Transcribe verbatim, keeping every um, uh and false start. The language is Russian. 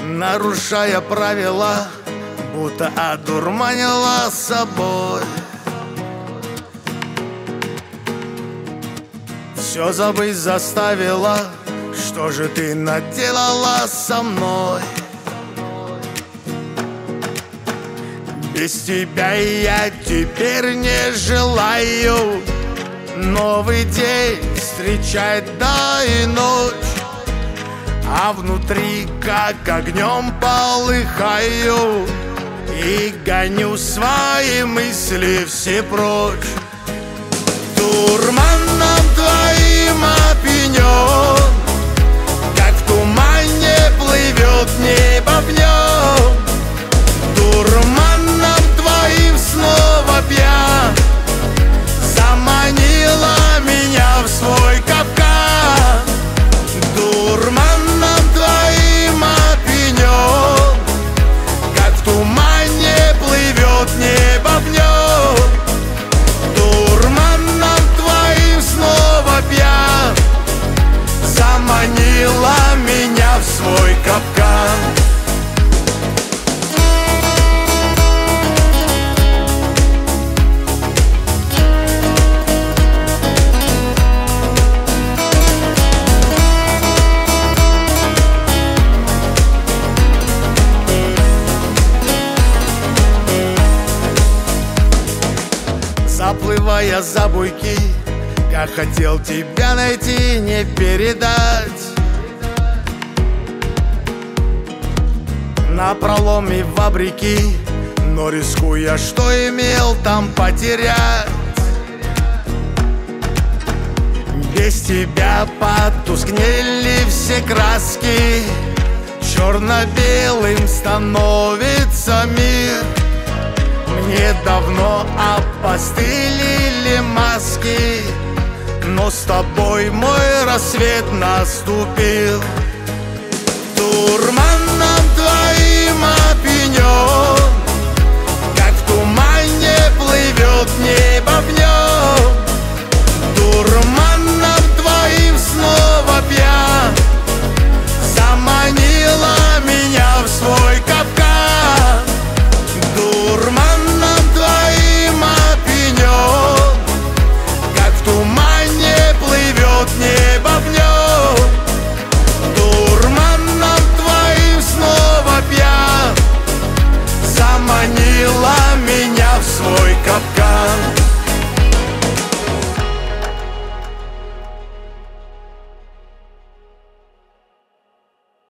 нарушая правила, будто одурманила собой. Все забыть заставила, что же ты наделала со мной? Без тебя я теперь не желаю новый день встречать, да и ночь. А внутри как огнем полыхаю и гоню свои мысли все прочь. Дурманом твоим опьянен, как в тумане плывет небо в нем. Дурманом твоим снова пьян, заманила меня в свой капкан. Дурманом твоим опьянен, как в тумане плывет небо в нем. Дурманом твоим снова пьян, заманила меня в свой капкан. Заплывая за буйки, как хотел тебя найти, не передать. На проломе фабрики, но рискуя, что имел там потерять. Без тебя потускнели все краски, черно-белым становится мир. Мне давно опостылили маски, но с тобой мой рассвет наступил. Дурманом твоим опьянен, как в тумане плывет небо в небо.